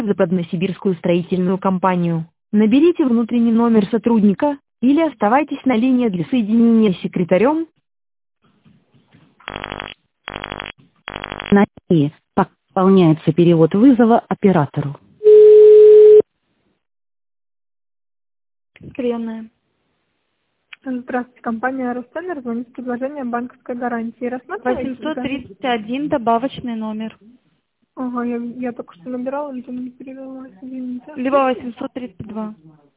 Западносибирскую строительную компанию. Наберите внутренний номер сотрудника или оставайтесь на линии для соединения с секретарем. На линии выполняется перевод вызова оператору. Приемная. Здравствуйте, компания Ростенер, звонит с предложением банковской гарантии. Рассматриваете? 831 добавочный номер. Ага, я только что набирала, видимо, не перевелась, извините. Либо 832.